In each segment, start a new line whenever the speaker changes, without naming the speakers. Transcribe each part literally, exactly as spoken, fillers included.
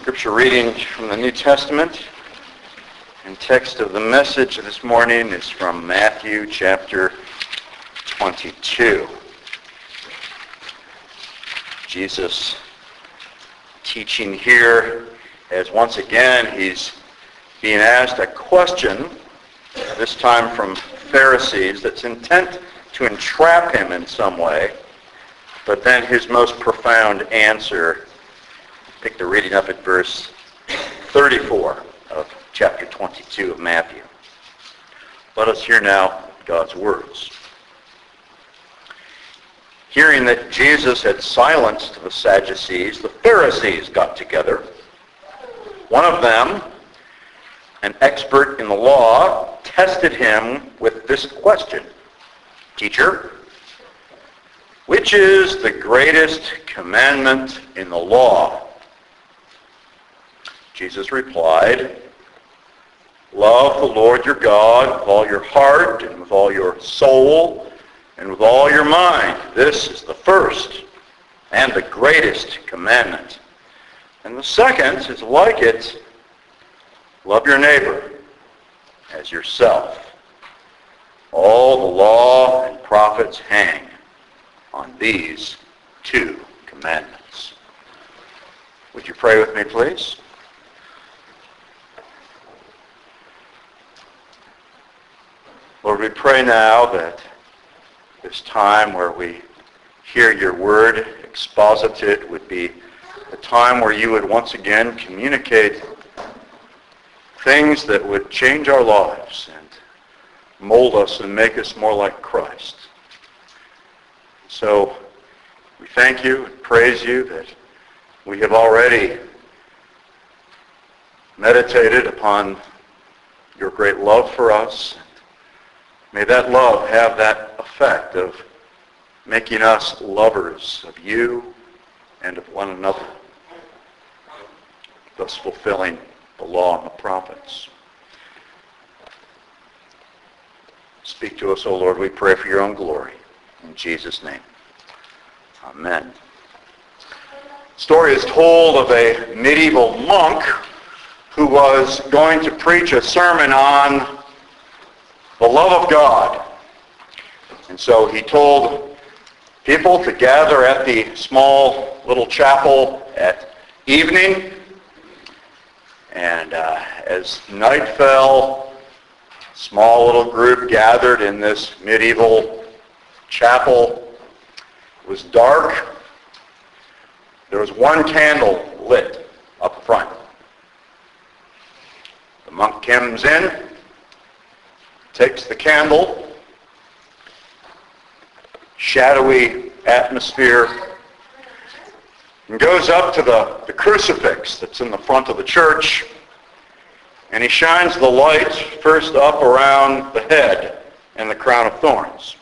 Scripture reading from the New Testament and text of the message this morning is from Matthew chapter twenty-two. Jesus teaching here as once again he's being asked a question, this time from Pharisees, that's intent to entrap him in some way, but then his most profound answer. Pick the reading up at verse thirty-four of chapter twenty-two of Matthew. Let us hear now God's words. Hearing that Jesus had silenced the Sadducees, the Pharisees got together. One of them, an expert in the law, tested him with this question. Teacher, which is the greatest commandment in the law? Jesus replied, love the Lord your God with all your heart and with all your soul and with all your mind. This is the first and the greatest commandment. And the second is like it, love your neighbor as yourself. All the law and prophets hang on these two commandments. Would you pray with me, please? Lord, we pray now that this time where we hear your word exposited would be a time where you would once again communicate things that would change our lives and mold us and make us more like Christ. So we thank you and praise you that we have already meditated upon your great love for us. May that love have that effect of making us lovers of you and of one another, thus fulfilling the law and the prophets. Speak to us, O Lord, we pray for your own glory. In Jesus' name, amen. The story is told of a medieval monk who was going to preach a sermon on the love of God. And so he told people to gather at the small little chapel at evening. And uh, as night fell, a small little group gathered in this medieval chapel. It was dark. There was one candle lit up front. The monk comes in, takes the candle, shadowy atmosphere, and goes up to the, the crucifix that's in the front of the church, and he shines the light first up around the head and the crown of thorns.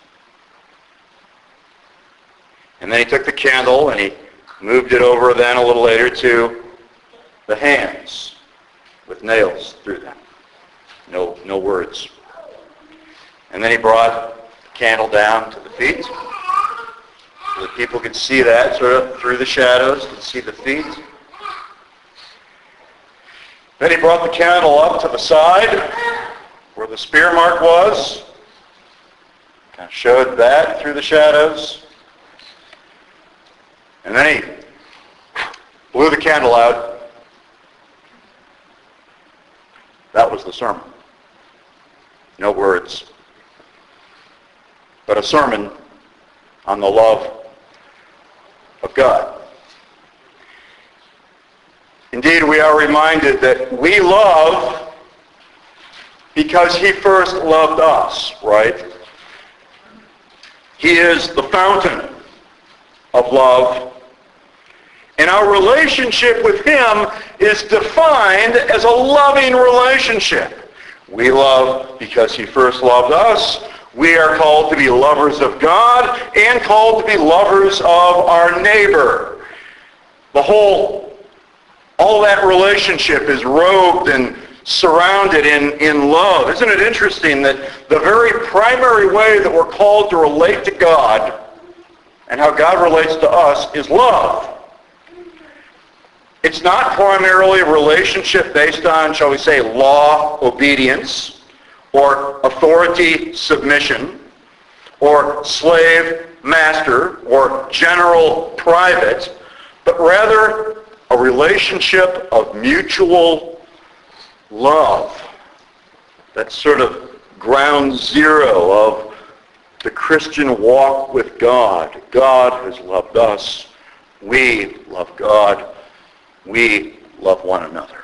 And then he took the candle and he moved it over then a little later to the hands with nails through them. No, no words. And then he brought the candle down to the feet so that people could see that sort of through the shadows, could see the feet. Then he brought the candle up to the side where the spear mark was. Kind of showed that through the shadows. And then he blew the candle out. That was the sermon. No words. But a sermon on the love of God. Indeed, we are reminded that we love because he first loved us, right? He is the fountain of love. And our relationship with him is defined as a loving relationship. We love because he first loved us. We are called to be lovers of God and called to be lovers of our neighbor. The whole, all that relationship is robed and surrounded in, in love. Isn't it interesting that the very primary way that we're called to relate to God and how God relates to us is love? It's not primarily a relationship based on, shall we say, law obedience or authority submission or slave master or general private, but rather a relationship of mutual love. That's sort of ground zero of the Christian walk with God. God has loved us. We love God. We love one another.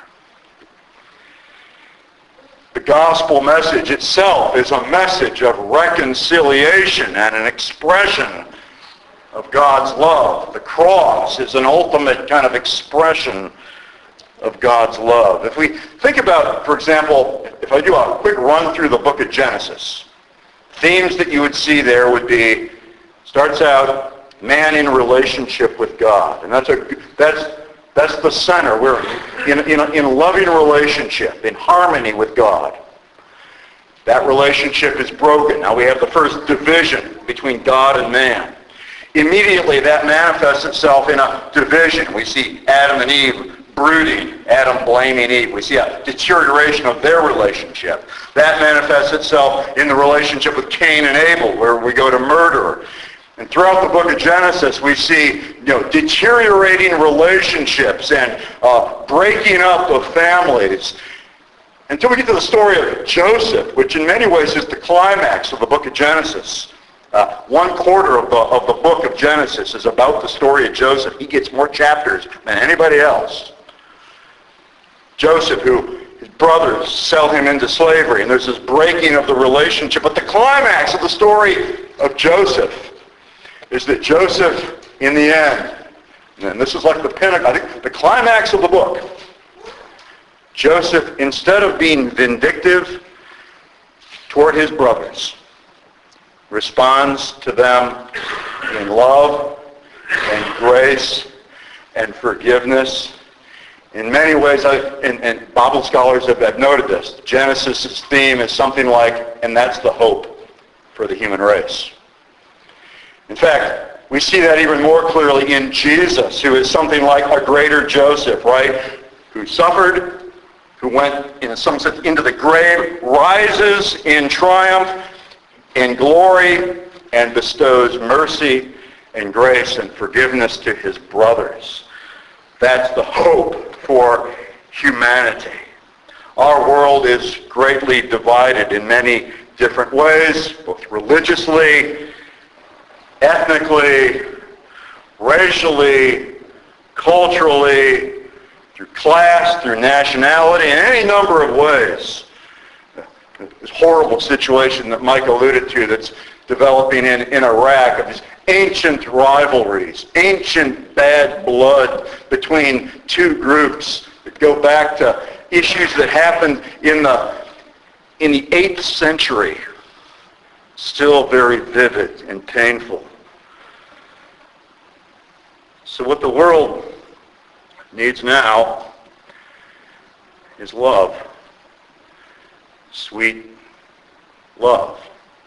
The gospel message itself is a message of reconciliation and an expression of God's love. The cross is an ultimate kind of expression of God's love. If we think about, for example, if I do a quick run through the book of Genesis, themes that you would see there would be, starts out, man in relationship with God. And that's a that's that's the center. We're in, in, in a loving relationship, in harmony with God. That relationship is broken. Now we have the first division between God and man. Immediately that manifests itself in a division. We see Adam and Eve brooding, Adam blaming Eve. We see a deterioration of their relationship. That manifests itself in the relationship with Cain and Abel, where we go to murder. And throughout the book of Genesis, we see, you know, deteriorating relationships and uh, breaking up of families. Until we get to the story of Joseph, which in many ways is the climax of the book of Genesis. Uh, one quarter of the, of the book of Genesis is about the story of Joseph. He gets more chapters than anybody else. Joseph, who his brothers sell him into slavery, and there's this breaking of the relationship. But the climax of the story of Joseph is that Joseph, in the end, and this is like the pinnacle, I think the climax of the book, Joseph, instead of being vindictive toward his brothers, responds to them in love and grace and forgiveness. In many ways, I, and, and Bible scholars have, have noted this, Genesis' theme is something like, and that's the hope for the human race. In fact, we see that even more clearly in Jesus, who is something like a greater Joseph, right? Who suffered, who went, in some sense, into the grave, rises in triumph, in glory, and bestows mercy and grace and forgiveness to his brothers. That's the hope for humanity. Our world is greatly divided in many different ways, both religiously, ethnically, racially, culturally, through class, through nationality, in any number of ways. This horrible situation that Mike alluded to that's developing in, in Iraq, of these ancient rivalries, ancient bad blood between two groups that go back to issues that happened in the in the eighth century, still very vivid and painful. So what the world needs now is love. Sweet love.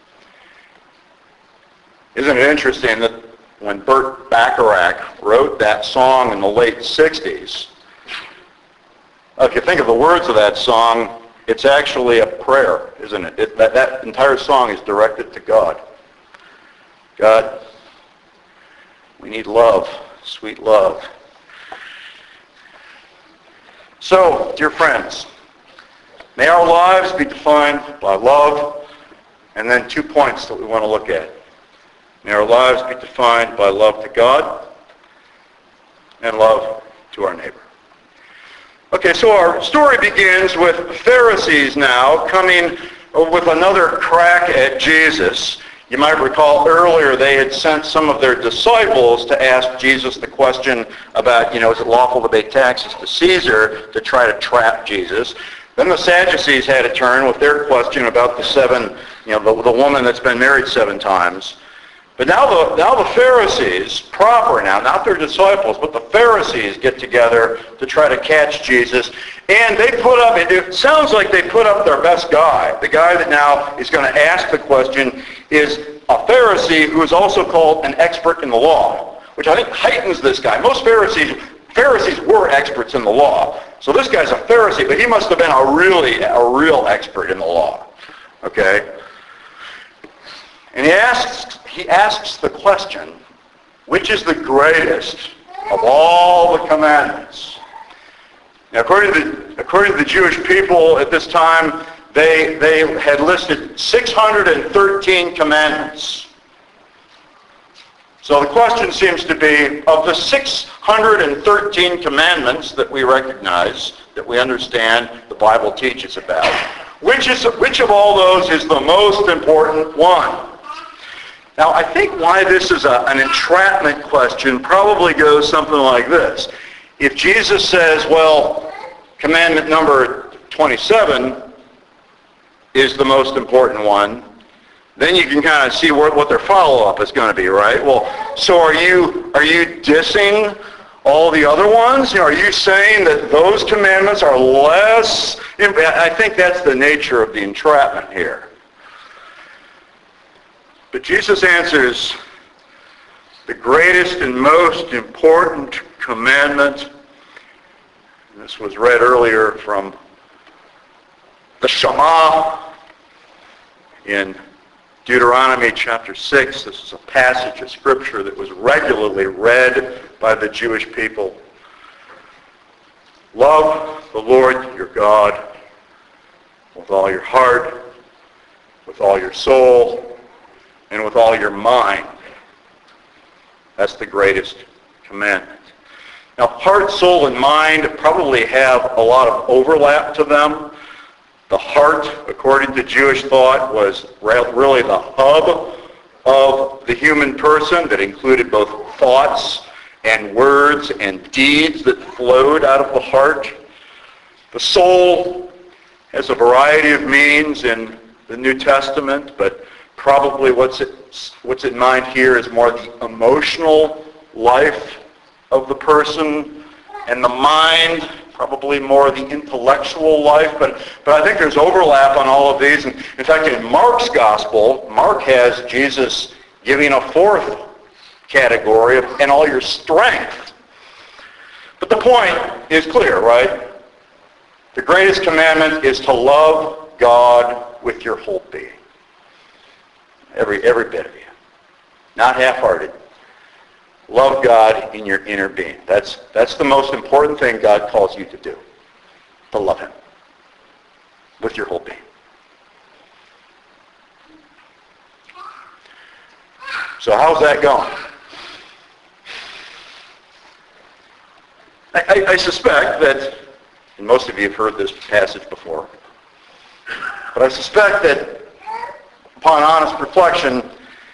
Isn't it interesting that when Burt Bacharach wrote that song in the late sixties, if you think of the words of that song, it's actually a prayer, isn't it? it that, that entire song is directed to God. God, we need love, sweet love. So, dear friends, may our lives be defined by love, and then two points that we want to look at. May our lives be defined by love to God and love to our neighbor. Okay, so our story begins with Pharisees now coming with another crack at Jesus. You might recall earlier they had sent some of their disciples to ask Jesus the question about, you know, is it lawful to pay taxes to Caesar, to try to trap Jesus. Then the Sadducees had a turn with their question about the seven, you know, the, the woman that's been married seven times. But now the, now the Pharisees, proper now, not their disciples, but the Pharisees get together to try to catch Jesus. And they put up, it sounds like they put up their best guy. The guy that now is going to ask the question is a Pharisee who is also called an expert in the law, which I think heightens this guy. Most Pharisees Pharisees were experts in the law. So this guy's a Pharisee, but he must have been a really, a real expert in the law. Okay? And he asks, he asks the question, which is the greatest of all the commandments? Now, according to the, according to the Jewish people at this time, they, they had listed six hundred thirteen commandments. So the question seems to be, of the six hundred thirteen commandments that we recognize, that we understand the Bible teaches about, which is which of all those is the most important one? Now, I think why this is a, an entrapment question probably goes something like this. If Jesus says, well, commandment number twenty-seven is the most important one, then you can kind of see what, what their follow-up is going to be, right? Well, so are you are you dissing all the other ones? You know, are you saying that those commandments are less? I think that's the nature of the entrapment here. But Jesus answers, the greatest and most important commandment, and this was read earlier from the Shema in Deuteronomy chapter six. This is a passage of Scripture that was regularly read by the Jewish people. Love the Lord your God with all your heart, with all your soul, and with all your mind. That's the greatest commandment. Now, heart, soul, and mind probably have a lot of overlap to them. The heart, according to Jewish thought, was really the hub of the human person that included both thoughts and words and deeds that flowed out of the heart. The soul has a variety of meanings in the New Testament, but probably what's it, what's in mind here is more the emotional life of the person, and the mind, probably more the intellectual life, but, but I think there's overlap on all of these. And in fact, in Mark's gospel, Mark has Jesus giving a fourth category of, and all your strength. But the point is clear, right? The greatest commandment is to love God with your whole being. Every, every bit of you. Not half-hearted. Love God in your inner being. That's, that's the most important thing God calls you to do. To love Him. With your whole being. So how's that going? I, I, I suspect that, and most of you have heard this passage before, but I suspect that upon honest reflection,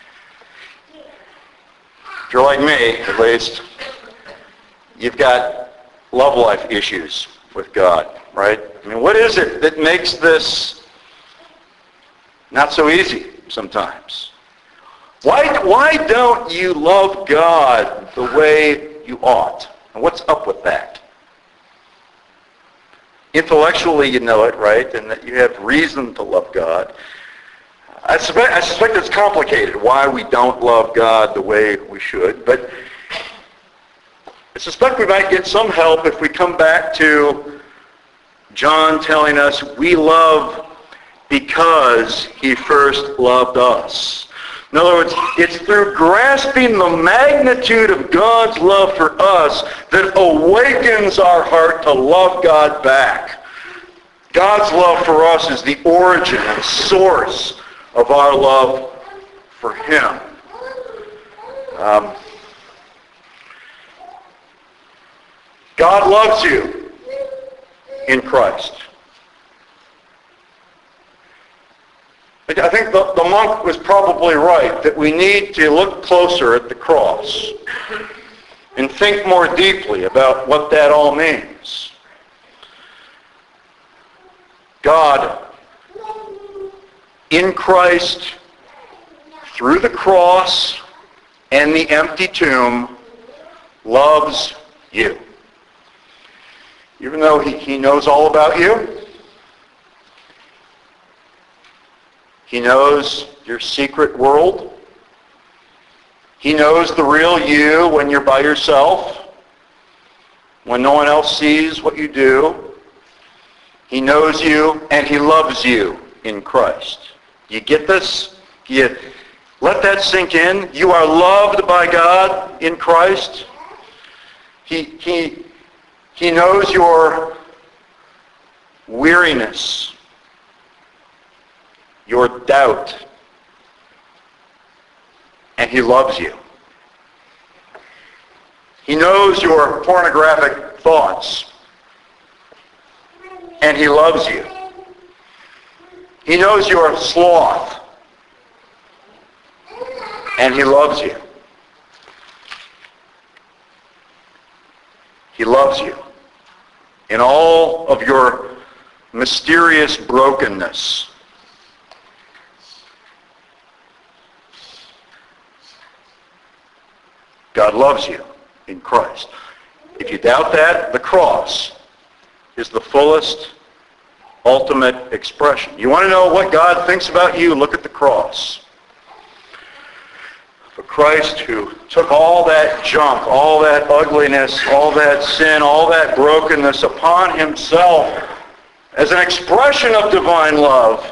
if you're like me, at least, you've got love life issues with God, right? I mean, what is it that makes this not so easy sometimes? Why, why don't you love God the way you ought? And what's up with that? Intellectually, you know it, right? And that you have reason to love God. I suspect, I suspect it's complicated why we don't love God the way we should, but I suspect we might get some help if we come back to John telling us we love because He first loved us. In other words, it's through grasping the magnitude of God's love for us that awakens our heart to love God back. God's love for us is the origin and source of our love for Him. Um, God loves you in Christ. I think the, the monk was probably right that we need to look closer at the cross and think more deeply about what that all means. God, in Christ, through the cross and the empty tomb, loves you. Even though he, he knows all about you, He knows your secret world. He knows the real you when you're by yourself. when no one else sees what you do. He knows you and he loves you in Christ. You get this? You let that sink in. You are loved by God in Christ. He, he, he knows your weariness, your doubt, and he loves you. He knows your pornographic thoughts, and he loves you. He knows your sloth, and he loves you. He loves you in all of your mysterious brokenness. God loves you in Christ. If you doubt that, the cross is the fullest, ultimate expression. You want to know what God thinks about you? Look at the cross. For Christ, who took all that junk, all that ugliness, all that sin, all that brokenness upon himself as an expression of divine love,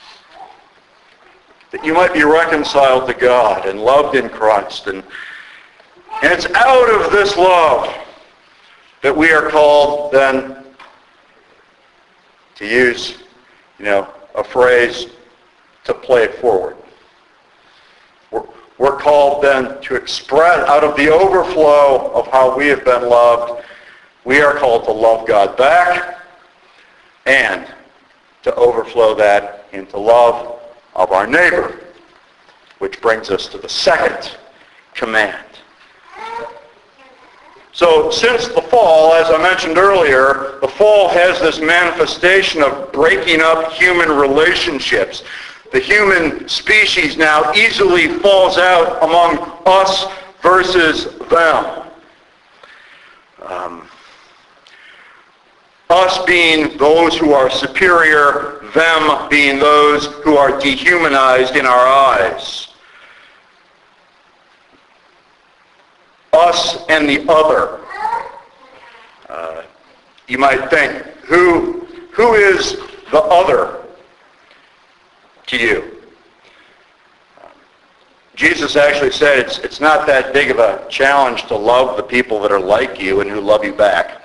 that you might be reconciled to God and loved in Christ. And, and it's out of this love that we are called then to use, you know, a phrase, to play it forward. We're, we're called then to express out of the overflow of how we have been loved, we are called to love God back and to overflow that into love of our neighbor, which brings us to the second command. So since the fall, as I mentioned earlier, the fall has this manifestation of breaking up human relationships. The human species now easily falls out among us versus them. Um, us being those who are superior, them being those who are dehumanized in our eyes. Us and the other. Uh, you might think, who, who is the other to you? Um, Jesus actually said it's, it's not that big of a challenge to love the people that are like you and who love you back.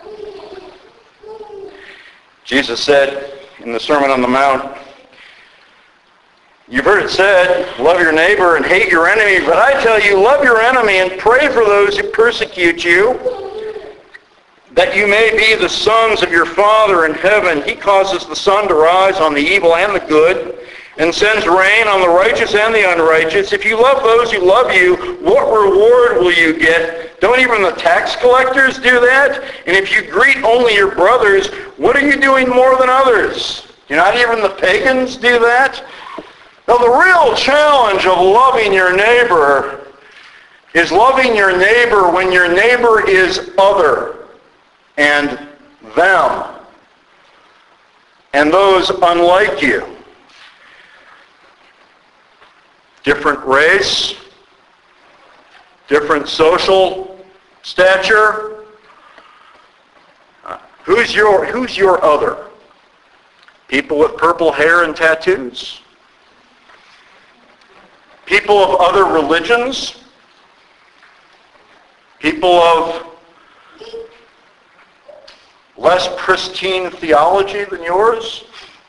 Jesus said in the Sermon on the Mount, you've heard it said, love your neighbor and hate your enemy, but I tell you, love your enemy and pray for those who persecute you, that you may be the sons of your Father in heaven. He causes the sun to rise on the evil and the good, and sends rain on the righteous and the unrighteous. If you love those who love you, what reward will you get? Don't even the tax collectors do that? And if you greet only your brothers, what are you doing more than others? Do not even the pagans do that? Now, the real challenge of loving your neighbor is loving your neighbor when your neighbor is other and them and those unlike you. Different race, different social stature. Uh, who's your, who's your other? People with purple hair and tattoos? People of other religions? People of less pristine theology than yours?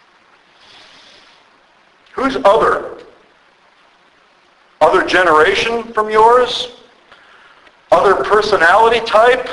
Who's other? Other generation from yours? Other personality type?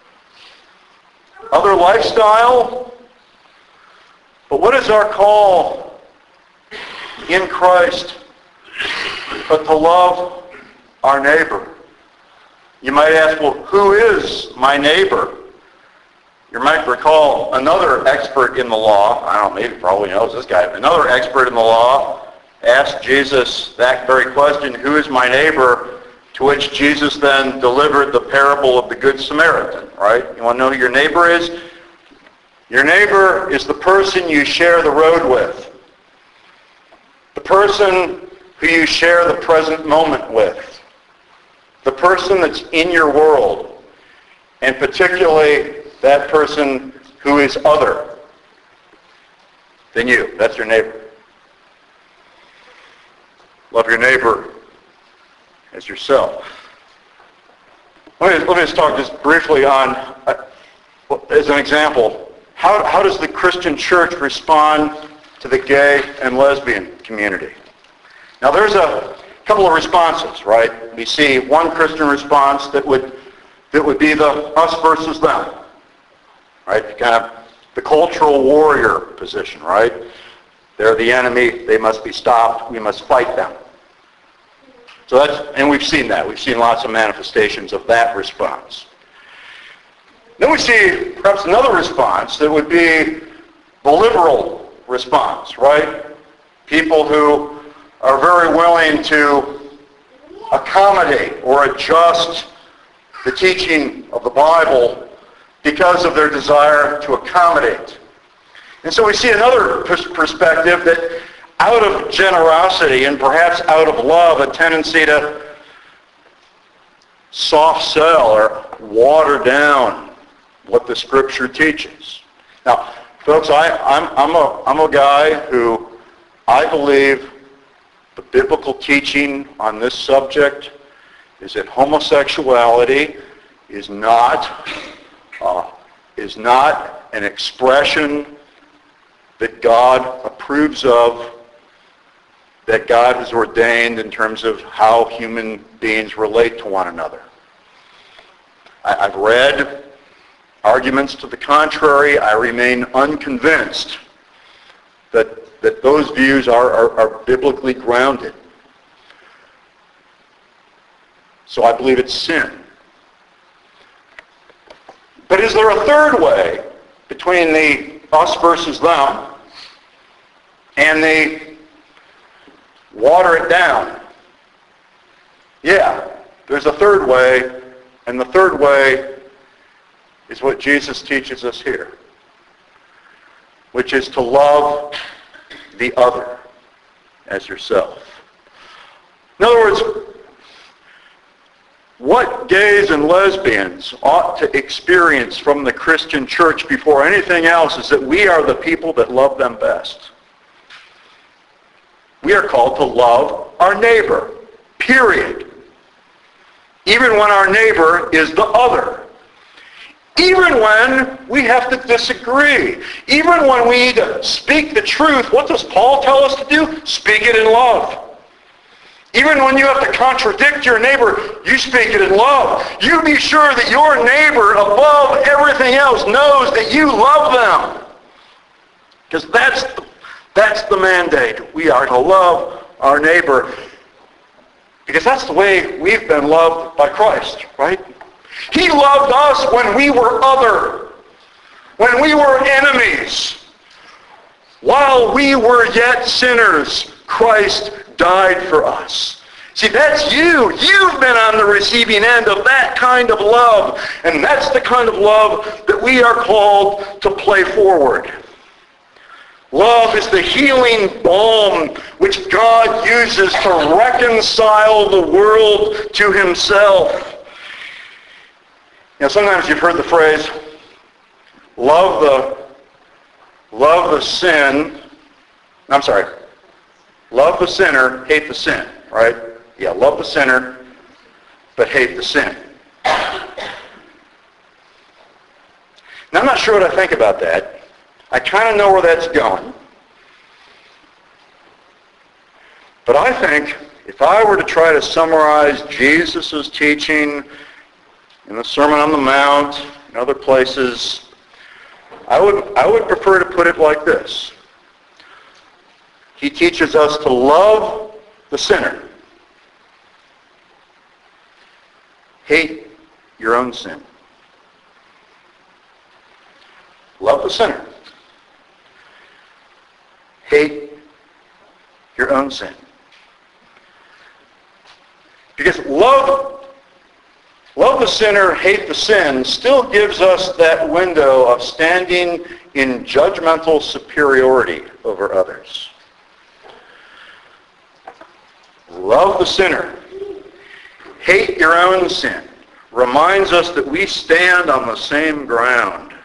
Other lifestyle? But what is our call in Christ but to love our neighbor? You might ask, well, who is my neighbor? You might recall another expert in the law, I don't know, maybe probably knows this guy, another expert in the law asked Jesus that very question, who is my neighbor? To which Jesus then delivered the parable of the Good Samaritan, right? You want to know who your neighbor is? Your neighbor is the person you share the road with. The person who you share the present moment with. The person that's in your world. And particularly that person who is other than you. That's your neighbor. Love your neighbor as yourself. Let me, let me just talk just briefly on, uh, as an example, how, how does the Christian church respond to the gay and lesbian community? Now there's a couple of responses, right? We see one Christian response that would that would be the us versus them, right? Kind of the cultural warrior position, right? They're the enemy, they must be stopped, we must fight them. So that's, and we've seen that. We've seen lots of manifestations of that response. Then we see perhaps another response that would be the liberal response, right? People who are very willing to accommodate or adjust the teaching of the Bible because of their desire to accommodate. And so we see another perspective that out of generosity and perhaps out of love, a tendency to soft sell or water down what the Scripture teaches. Now, folks, I, I'm, I'm, a, I'm a guy who I believe the biblical teaching on this subject is that homosexuality is not uh, is not an expression that God approves of, that God has ordained in terms of how human beings relate to one another. I, I've read arguments to the contrary. I remain unconvinced that that those views are, are, are biblically grounded. So I believe it's sin. But is there a third way between the us versus them and the water it down? Yeah, there's a third way, and the third way is what Jesus teaches us here, which is to love the other as yourself. In other words, what gays and lesbians ought to experience from the Christian church before anything else is that we are the people that love them best. We are called to love our neighbor, period. Even when our neighbor is the other. Even when we have to disagree. Even when we need to speak the truth, what does Paul tell us to do? Speak it in love. Even when you have to contradict your neighbor, you speak it in love. You be sure that your neighbor, above everything else, knows that you love them. Because that's the, that's the mandate. We are to love our neighbor. Because that's the way we've been loved by Christ, right? He loved us when we were other, when we were enemies. While we were yet sinners, Christ died for us. See, that's you. You've been on the receiving end of that kind of love. And that's the kind of love that we are called to play forward. Love is the healing balm which God uses to reconcile the world to himself. You know, sometimes you've heard the phrase, love the, love the sin, I'm sorry, love the sinner, hate the sin, right? Yeah, love the sinner, but hate the sin. Now, I'm not sure what I think about that. I kind of know where that's going. But I think if I were to try to summarize Jesus' teaching in the Sermon on the Mount and other places, I would, I would prefer to put it like this. He teaches us to love the sinner. Hate your own sin. Love the sinner. Hate your own sin. Because love Love the sinner, hate the sin still gives us that window of standing in judgmental superiority over others. Love the sinner, hate your own sin reminds us that we stand on the same ground.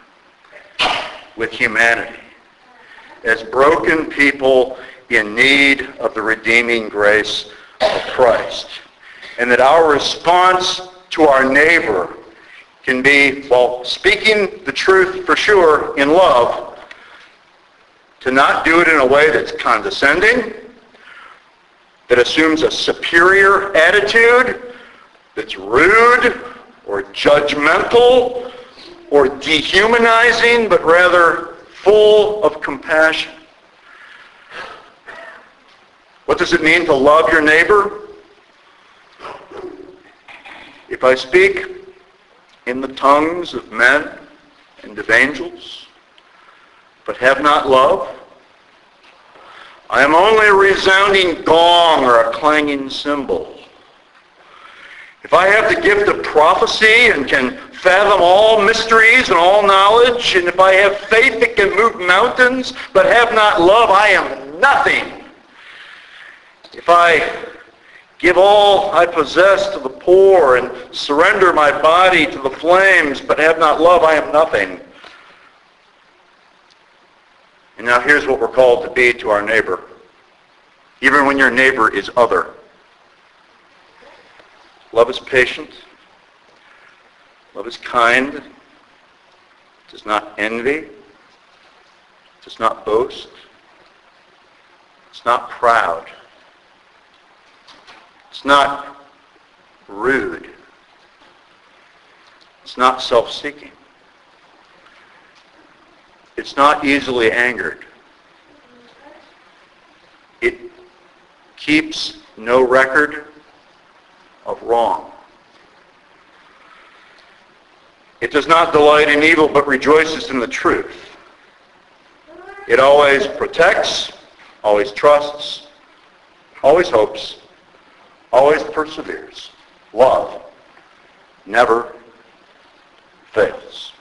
with humanity as broken people in need of the redeeming grace of Christ. And that our response to our neighbor can be, while speaking the truth for sure in love, to not do it in a way that's condescending, that assumes a superior attitude, that's rude or judgmental or dehumanizing, but rather full of compassion. What does it mean to love your neighbor? If I speak in the tongues of men and of angels, but have not love, I am only a resounding gong or a clanging cymbal. If I have the gift of prophecy and can fathom all mysteries and all knowledge, and if I have faith that can move mountains, but have not love, I am nothing. If I give all I possess to the poor and surrender my body to the flames, but have not love, I am nothing. And now here's what we're called to be to our neighbor, even when your neighbor is other. Love is patient. Love is kind. Does not envy. Does not boast. It's not proud. It's not rude. It's not self-seeking. It's not easily angered. It keeps no record of wrong. It does not delight in evil, but rejoices in the truth. It always protects, always trusts, always hopes, always perseveres. Love never fails.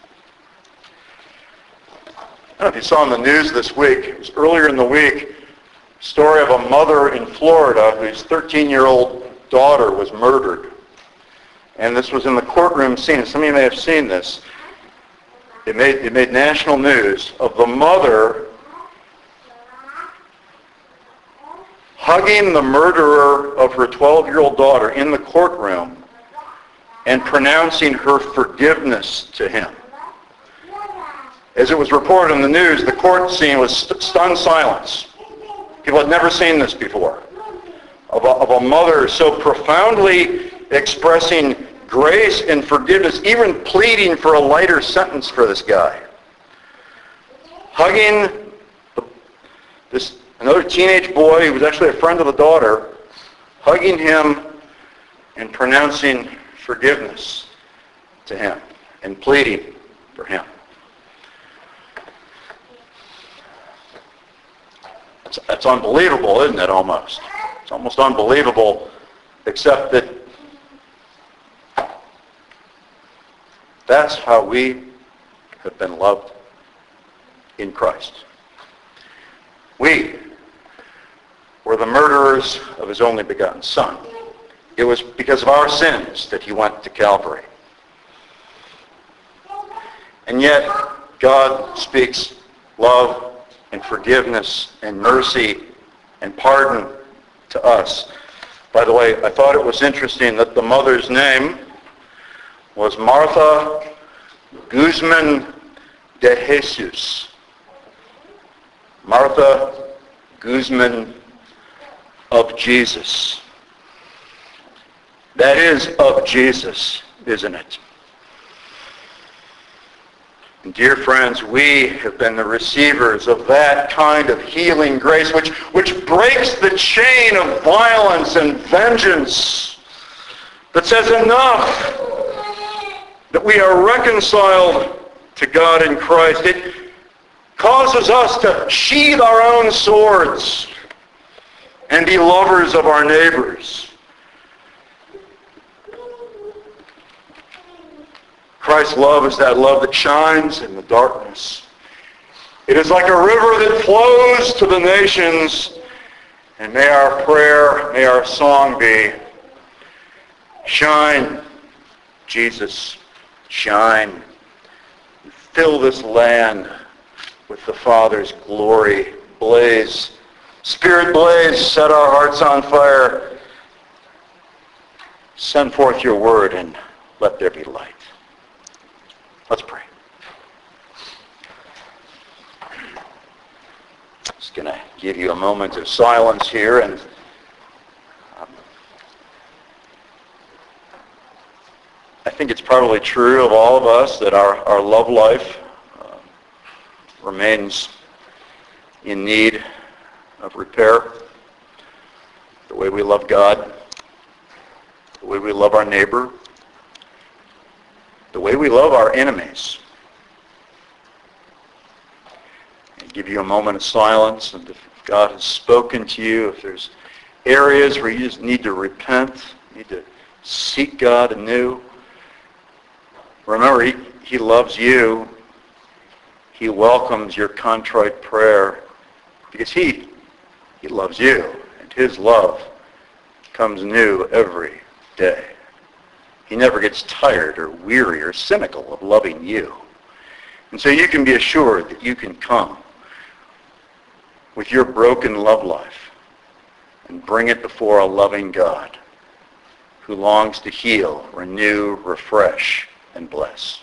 I don't know if you saw in the news this week, it was earlier in the week, a story of a mother in Florida whose thirteen-year-old daughter was murdered. And this was in the courtroom scene. Some of you may have seen this. It made, it made national news of the mother hugging the murderer of her twelve-year-old daughter in the courtroom and pronouncing her forgiveness to him. As it was reported in the news, the court scene was st- stunned silence. People had never seen this before. Of a, of a mother so profoundly expressing grace and forgiveness, even pleading for a lighter sentence for this guy. Hugging the, this another teenage boy who was actually a friend of the daughter, hugging him and pronouncing forgiveness to him and pleading for him. It's, it's unbelievable, isn't it, almost? It's almost unbelievable, except that that's how we have been loved in Christ. We were the murderers of his only begotten Son. It was because of our sins that he went to Calvary. And yet, God speaks love and forgiveness and mercy and pardon to us. By the way, I thought it was interesting that the mother's name was Martha Guzman de Jesus. Martha Guzman of Jesus. That is of Jesus, isn't it? And dear friends, we have been the receivers of that kind of healing grace which, which breaks the chain of violence and vengeance, that says enough, that we are reconciled to God in Christ. It causes us to sheathe our own swords and be lovers of our neighbors. Christ's love is that love that shines in the darkness. It is like a river that flows to the nations. And may our prayer, may our song be, shine, Jesus, shine. Fill this land with the Father's glory. Blaze, Spirit blaze, set our hearts on fire. Send forth your word and let there be light. Let's pray. I'm just going to give you a moment of silence here, and um, I think it's probably true of all of us that our, our love life uh, remains in need of repair. The way we love God, the way we love our neighbor, the way we love our enemies. And give you a moment of silence, and if God has spoken to you, if there's areas where you just need to repent, need to seek God anew, remember, he, he loves you. He welcomes your contrite prayer because he, he loves you, and his love comes new every day. He never gets tired or weary or cynical of loving you. And so you can be assured that you can come with your broken love life and bring it before a loving God who longs to heal, renew, refresh, and bless.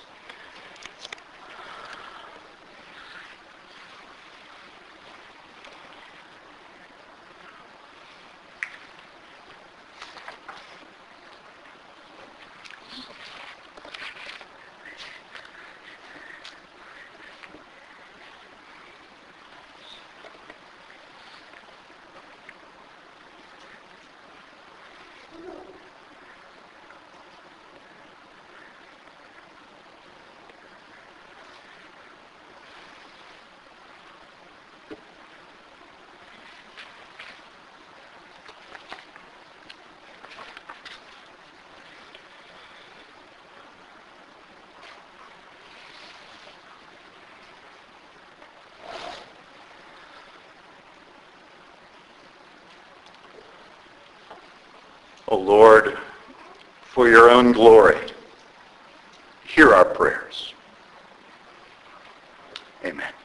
O Lord, for your own glory, hear our prayers. Amen.